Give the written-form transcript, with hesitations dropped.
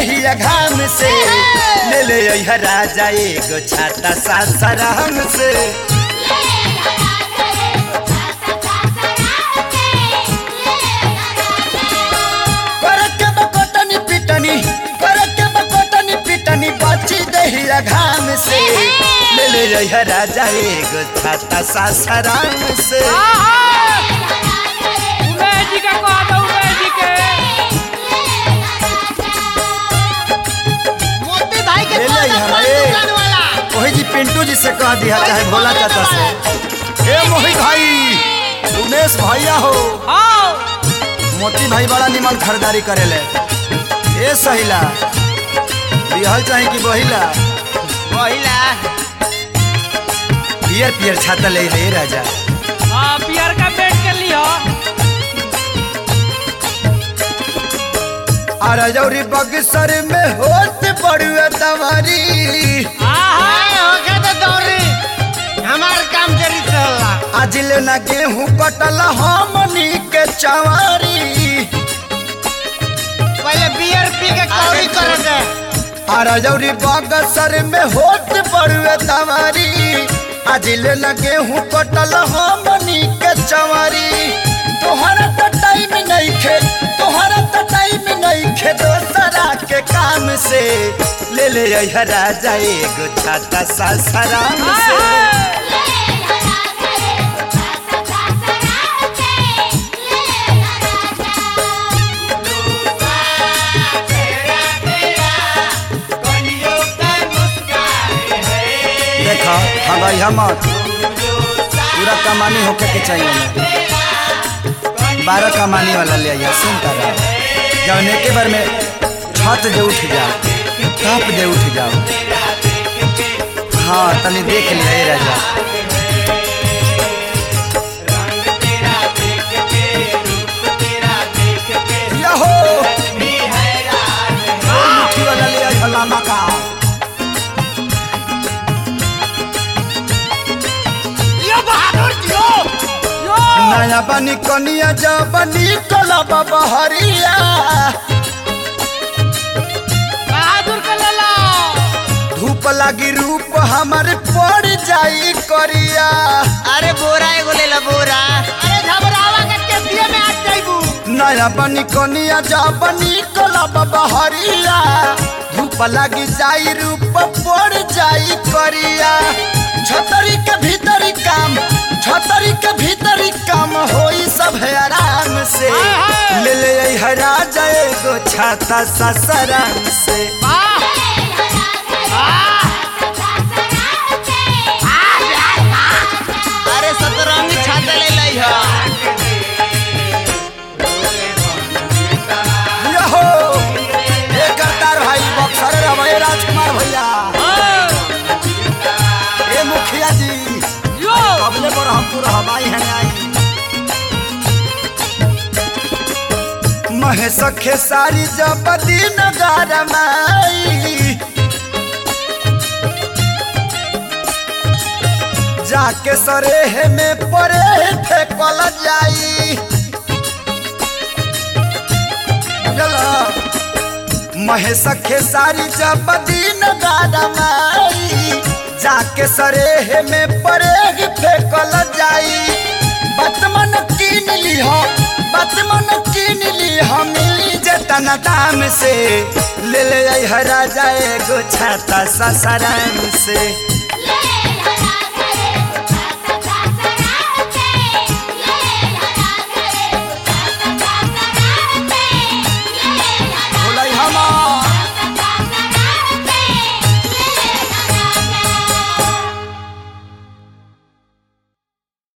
दहिया घाम से ले ले अइहा राजा एगो छाता सासाराम से बची दहिया घाम से ले ले अइहा राजा एगो छाता सासाराम से उमेश जी का कह दो उमेश जी के मोती भाई के ले ले अइहा दुकान वाला वही जी पिंटू जी से कह दिया चाहे भोला चाचा से ए मोहित भाई उमेश भैया हो आओ मोती भाई बड़ा निमन खरीदारी करेले ए सहिला बिहल चाहे कि बहिला पहिला पियर पियर छाता ले ले राजा हां पियर का बेट के लियो अरजौरी बक्सर में होत बड़ुआ तवारी हां होके तो दौड़ी हमार काम जरी चलला आज ले ना गेहूं कटल हमनी के चवारी पहले बियर पी के कौड़ी कर दे अरजौरी बक्सर में होत बड़ुआ तवारी आज ले ना गेहूं कटल हमनी के चवारी तोहरा तो टाइम नहीं खे तोहरा तो टाइम नहीं खे दोसरा के काम से ले ले अइहा राजा एगो छाता सासाराम से देखा हवाई हमर पूरा कमानी होके के चाहिए हमें 12 कमानी वाला ले आइया सुन कर जब एक बार में छत जे उठ जाओ टप जे उठ जाओ हाँ तनी देख लिया राजा यहो मुट्ठी वाला ले आइया लामा का नया बनी कनिया जा बनी कला बाबा हरिया बहादुर के लेला धूप लागी रूप हमारे पड़ जाई करिया अरे बोरा एगो लेला बोरा अरे घबरावा के केसिया में आ जाइबू नया बनी कनिया जा बनी कला बाबा हरिया धूप लागी जाई रूप पड़ जाई करिया छतरी के भीतरी काम छतरी के भीतरी काम होई सब है आराम से ले ले अइहा राजा एगो छाता सासाराम से अरे सतरंगी छाता ले लई ह यहो ये करतार भाई बक्सर रहे राजकुमार भैया ए मुखिया जी यो कबले पर हम पूरा हवाई है आई महेश खेसारी जब दिन गारमाई जाके सरेह में परे फेंकल जाई महेश खेसारी जब दिन गारमाई जाके सरेह में परे फेंकल जाई बतमन कीन लीह बतमन कीन लीह मिली जतना दाम से ले ले अइहा राजा एगो छाता सासाराम से